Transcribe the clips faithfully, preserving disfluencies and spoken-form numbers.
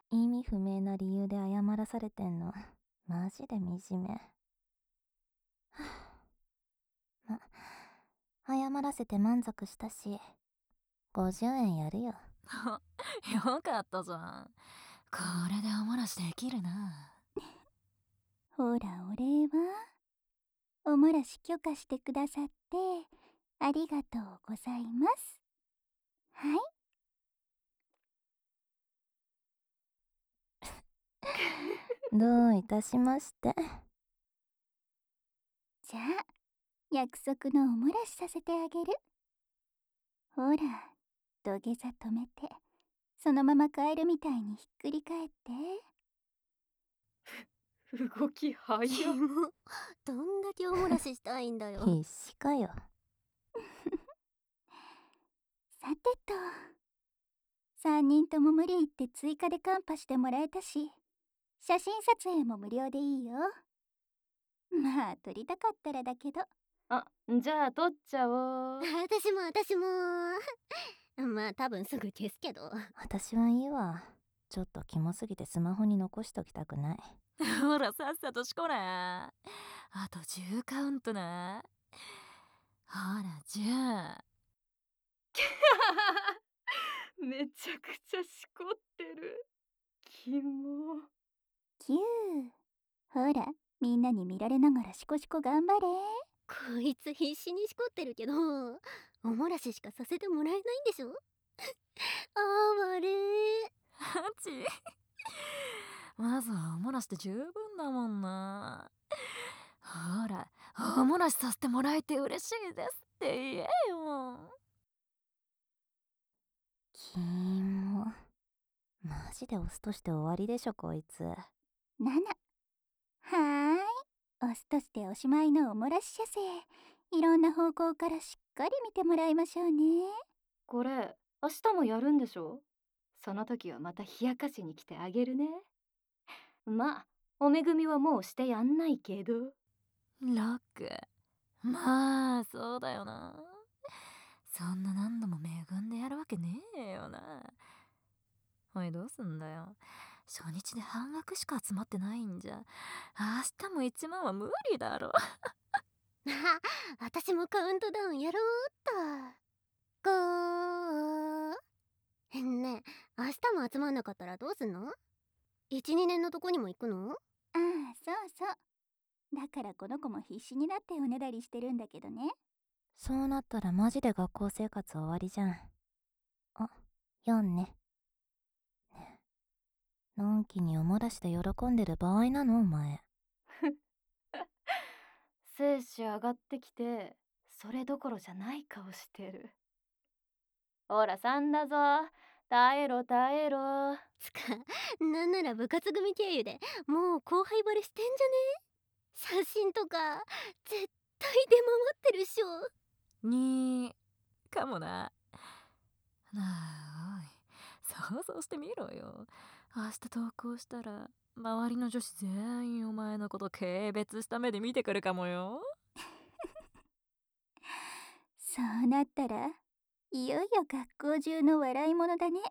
意味不明な理由で謝らされてんの、マジで惨め。はぁ、ま、謝らせて満足したし、ごじゅうえんやるよ。 よかったじゃん。これでおもらしできるな。 ほらお礼はおもらし許可してくださってありがとうございます。はい。 どういたしまして。 じゃあ約束のおもらしさせてあげる。ほら土下座止めてそのままカエルみたいにひっくり返って。 動き早っ。 キモ。どんだけおもらししたいんだよ。 必死かよ。 さてとさんにんとも無理言って追加でカンパしてもらえたし、写真撮影も無料でいいよ。まあ撮りたかったらだけど。 あ、じゃあ撮っちゃおう。 私も私も。まあ多分すぐ消すけど。 私はいいわ。ちょっとキモすぎてスマホに残しときたくない。 ほらさっさとしこれ。あとじゅうカウントな。ほらじゅう。 めちゃくちゃしこってる。キモ。 キュー。ほらみんなに見られながらシコシコ頑張れ。 こいつ必死にしこってるけど、おもらししかさせてもらえないんでしょ。あー悪い。 ハチまずはおもらしで十分だもんな。ほらおもらしさせてもらえて嬉しいですって言えよ。 キモ。マジでオスとして終わりでしょこいつ。 なな。はーい。オスとしておしまいのおもらし射精。いろんな方向からしっかり見てもらいましょうね。 これ明日もやるんでしょ。その時はまた冷やかしに来てあげるね。まあおめぐみはもうしてやんないけど。 ロック。まあそうだよな。そんな何度も恵んでやるわけねえよな。おいどうすんだよ。初日で半額しか集まってないんじゃ明日もいちまんは無理だろ。 私もカウントダウンやろうっと。ごー。ねえ、明日も集まんなかったらどうすんの？ いち、にねんのとこにも行くの？ ああ、そうそう。だからこの子も必死になっておねだりしてるんだけどね。 そうなったらマジで学校生活終わりじゃん。あ、よんね。ねえ、のんきにおもらしで喜んでる場合なのお前。 精子上がってきてそれどころじゃない顔してる。ほらさんだぞ、耐えろ耐えろ。 つか、なんなら部活組経由でもう後輩バレしてんじゃね？写真とか絶対出回ってるっしょ。 にかもな。なあおい想像してみろよ。明日投稿したら周りの女子全員お前のこと軽蔑した目で見てくるかもよ。 そうなったらいよいよ学校中の笑い物だね。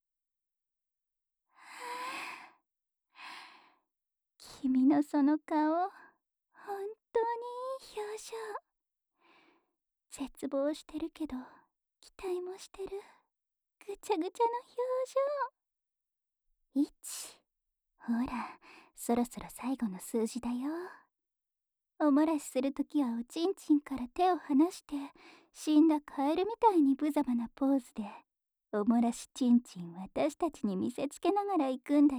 君のその顔、本当にいい表情。絶望してるけど期待もしてるぐちゃぐちゃの表情。いち。ほらそろそろ最後の数字だよ。おもらしするときはおちんちんから手を離して死んだカエルみたいに無様なポーズでおもらしちんちん私たちに見せつけながら行くんだよ。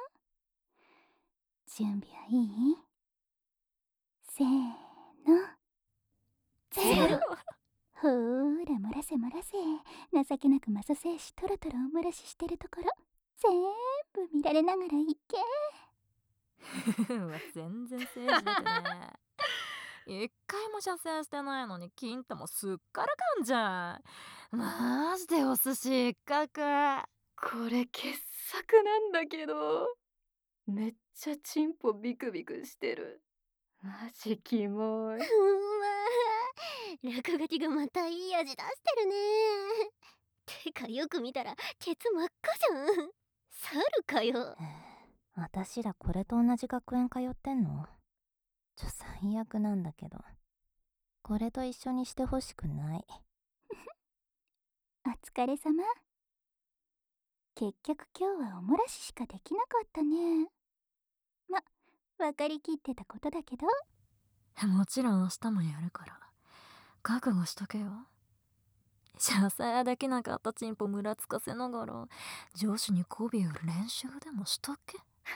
準備はいい？せーの。ゼロ。ほーら漏らせ漏らせ。情けなくマソ精子トロトロおもらししてるところ全部見られながら行け。 うわ全然政治出てねえ。一回も射精してないのにキンタもすっからかんじゃん。マジでお寿司一角。 これ傑作なんだけど。めっちゃチンポビクビクしてる。マジキモい。 うわー、落書きがまたいい味出してるね。てかよく見たらケツ真っ赤じゃん。 猿かよ。 私らこれと同じ学園通ってんの？ちょ、最悪なんだけど。これと一緒にしてほしくない。 お疲れ様。結局今日はおもらししかできなかったね。ま、分かりきってたことだけど。 もちろん明日もやるから覚悟しとけよ。射精できなかったチンポムラつかせながら上司に媚び売る練習でもしとけ。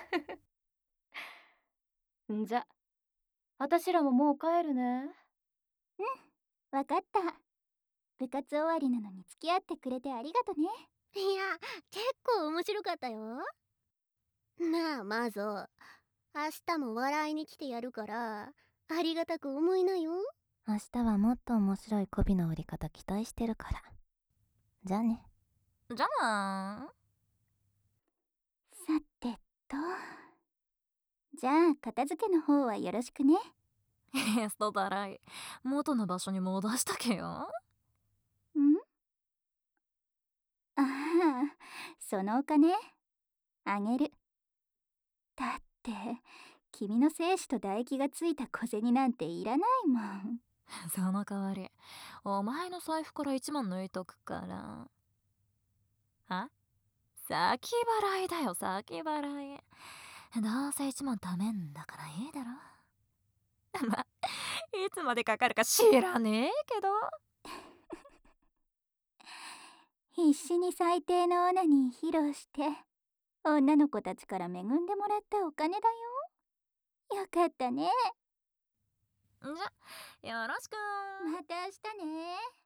んじゃ私らももう帰るね。 わかった。部活終わりなのに付き合ってくれてありがとね。 いや、結構面白かったよ。なあマゾ、明日も笑いに来てやるからありがたく思いなよ。 明日はもっと面白い媚びの売り方期待してるから。じゃあね。 じゃあさてと、じゃあ片付けの方はよろしくね。 エストだらい元の場所に戻したけよ。 ん？ああ、そのお金あげる。だって君の精子と唾液がついた小銭なんていらないもん。 その代わりお前の財布からいちまん抜いとくから。あ、先払いだよ、先払い。どうせいちまん貯めんだからいいだろ。ま、いつまでかかるか知らねえけど。 必死に最低のオナニー披露して女の子たちから恵んでもらったお金だよ。よかったね。 じゃ、よろしく。 また明日ね。